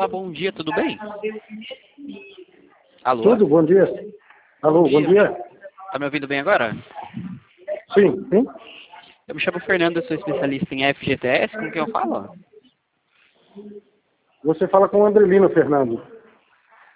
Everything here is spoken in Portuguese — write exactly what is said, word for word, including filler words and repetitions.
Olá, bom dia, tudo bem? Alô? Tudo, bom dia. Alô, bom dia. Tá me ouvindo bem agora? Sim, sim. Eu me chamo Fernando, eu sou especialista em F G T S, com quem eu falo? Você fala com o Andrelino, Fernando.